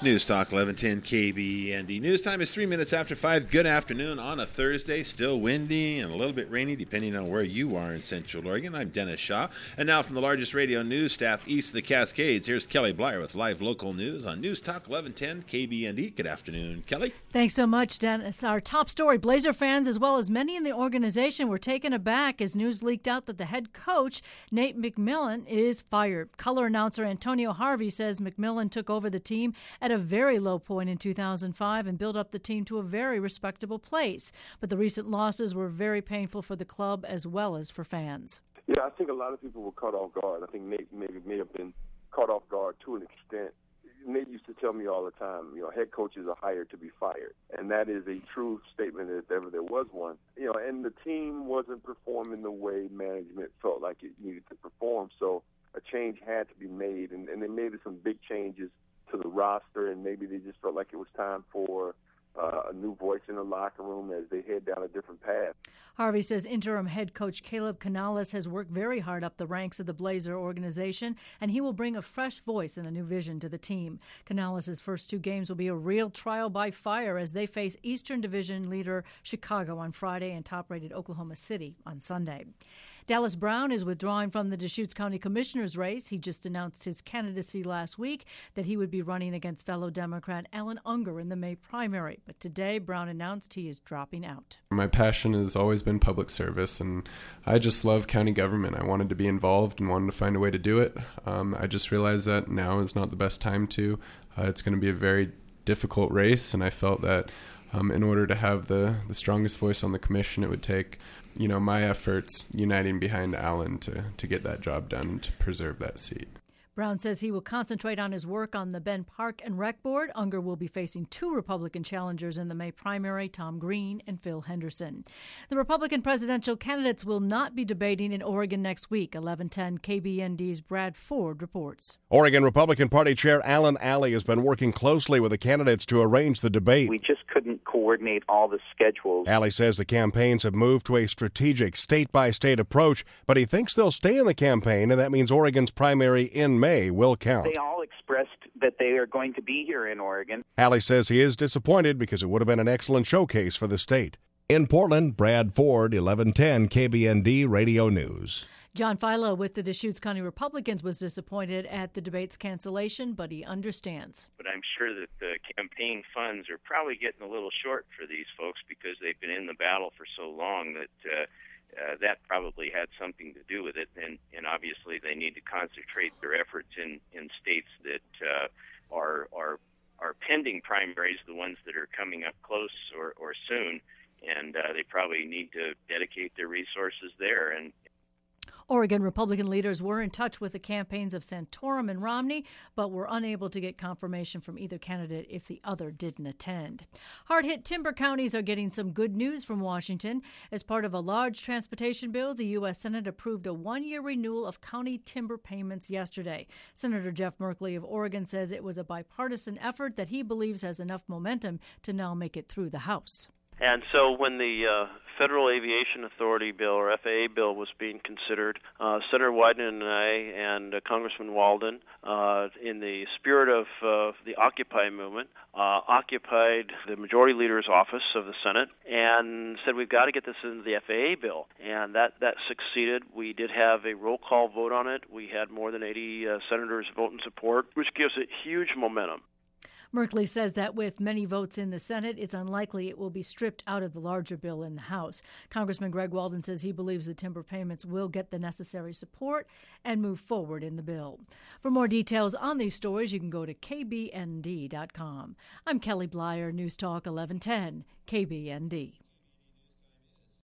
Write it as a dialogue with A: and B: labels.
A: News Talk 1110 KBND. News time is 3 minutes after 5. Good afternoon on a Thursday. Still windy and a little bit rainy depending on where you are in Central Oregon. I'm Dennis Shaw. And now from the largest radio news staff east of the Cascades, here's Kelly Blyer with live local news on News Talk 1110 KBND. Good afternoon, Kelly.
B: Thanks so much, Dennis. Our top story, Blazer fans as well as many in the organization were taken aback as news leaked out that the head coach, Nate McMillan, is fired. Color announcer Antonio Harvey says McMillan took over the team at a very low point in 2005 and built up the team to a very respectable place. But the recent losses were very painful for the club as well as for fans.
C: Yeah, I think a lot of people were caught off guard. I think Nate may have been caught off guard to an extent. Nate used to tell me all the time, head coaches are hired to be fired. And that is a true statement if ever there was one. And the team wasn't performing the way management felt like it needed to perform. So a change had to be made. And they made some big changes to the roster, and maybe they just felt like it was time for a new voice in the locker room as they head down a different path.
B: Harvey says interim head coach Caleb Canales has worked very hard up the ranks of the Blazer organization, and he will bring a fresh voice and a new vision to the team. Canales' first two games will be a real trial by fire as they face Eastern Division leader Chicago on Friday and top-rated Oklahoma City on Sunday. Dallas Brown is withdrawing from the Deschutes County Commissioner's race. He just announced his candidacy last week that he would be running against fellow Democrat Alan Unger in the May primary. But today, Brown announced he is dropping out.
D: My passion has always been public service, and I just love county government. I wanted to be involved and wanted to find a way to do it. I just realized that now is not the best time to. It's going to be a very difficult race, and I felt that in order to have the strongest voice on the commission, it would take my efforts uniting behind Alan to get that job done and to preserve that seat.
B: Brown says he will concentrate on his work on the Ben Park and Rec Board. Unger will be facing two Republican challengers in the May primary, Tom Green and Phil Henderson. The Republican presidential candidates will not be debating in Oregon next week. 1110 KBND's Brad Ford reports.
E: Oregon Republican Party Chair Alan Alley has been working closely with the candidates to arrange the debate.
F: We just couldn't coordinate all the schedules.
E: Alley says the campaigns have moved to a strategic state-by-state approach, but he thinks they'll stay in the campaign, and that means Oregon's primary in May will count.
F: They all expressed that they are going to be here in Oregon.
E: Alley says he is disappointed because it would have been an excellent showcase for the state. In Portland, Brad Ford, 1110 KBND Radio News.
B: John Philo with the Deschutes County Republicans was disappointed at the debate's cancellation, but he understands.
G: But I'm sure that the campaign funds are probably getting a little short for these folks because they've been in the battle for so long that that probably had something to do with it. And obviously they need to concentrate their efforts in states that are pending primaries, the ones that are coming up close or soon. And they probably need to dedicate their resources there. And
B: Oregon Republican leaders were in touch with the campaigns of Santorum and Romney, but were unable to get confirmation from either candidate if the other didn't attend. Hard-hit timber counties are getting some good news from Washington. As part of a large transportation bill, the U.S. Senate approved a one-year renewal of county timber payments yesterday. Senator Jeff Merkley of Oregon says it was a bipartisan effort that he believes has enough momentum to now make it through the House.
H: And so when the Federal Aviation Authority bill, or FAA bill, was being considered, Senator Wyden and I and Congressman Walden, in the spirit of the Occupy movement, occupied the Majority Leader's office of the Senate and said we've got to get this into the FAA bill. And that succeeded. We did have a roll call vote on it. We had more than 80 senators vote in support, which gives it huge momentum.
B: Merkley says that with many votes in the Senate, it's unlikely it will be stripped out of the larger bill in the House. Congressman Greg Walden says he believes the timber payments will get the necessary support and move forward in the bill. For more details on these stories, you can go to kbnd.com. I'm Kelly Blyer, News Talk 1110, KBND.